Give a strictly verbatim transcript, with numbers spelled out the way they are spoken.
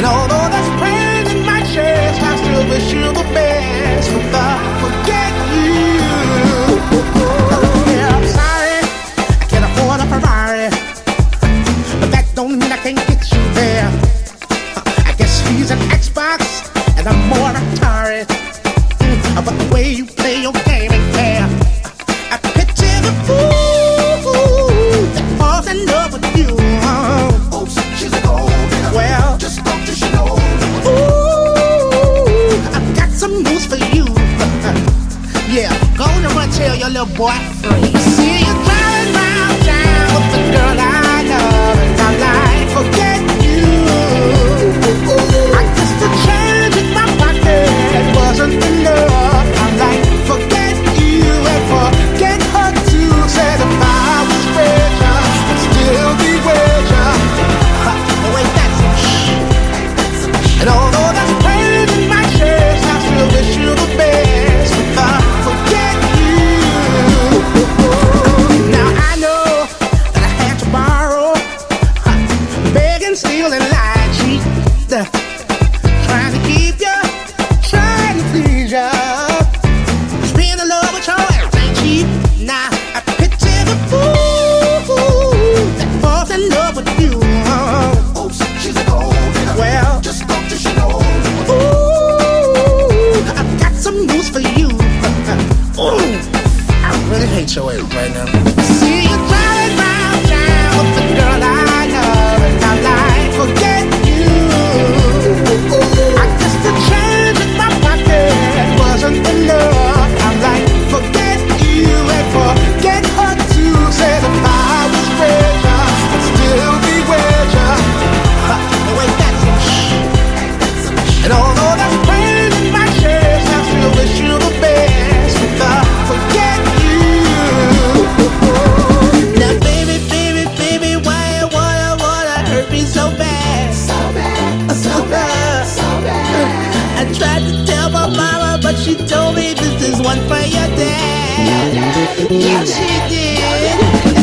although there's pain in my chest, I still wish you the best. But I forget you. Yeah, I'm sorry, I can't afford a Ferrari, but that don't mean I can't get you there. I guess he's an Xbox and I'm more Atari. Mm, but the way you play your game ain't fair. I picture the fool that falls in love with you. Oh, she's a gold digger. Well, just don't you she know. Ooh, I've got some news for you. Yeah, go on and run tell your little boy free. See you driving round town with the girl I love, and I'm like, forget you. I guess the change in my pocket wasn't enough. I'm like, forget you and forget her too. Said if I was richer, I'd still be richer. Oh wait, that's a shh. And although there's pain in my chest, I still wish you the best. But I forget you. Now I know that I had to borrow, beg and steal and lie, cheat, trying to keep you, trying to please you. Cause being in love with your ass ain't cheap. Now I picture the fool that falls in love with you. Oh, she's a gold digger. Well, just don't you she know. ooh, I've got some news for you. Ooh, I really hate your ass right now. See you driving round town with the girl I love, and I'm like, forget you. I guess the change in my pocket wasn't enough. I'm like, forget you and forget her too. Said if I was richer, I'd still be richer. Uh, wait, that's a shh. And although there's pain in my chest, I still wish you the best. But I forget you. Now, baby, baby, baby, why you wanna, wanna hurt me so bad? So bad, so bad, so bad. I tried to tell my mama, but she told me this is one for your dad. Yeah, she did.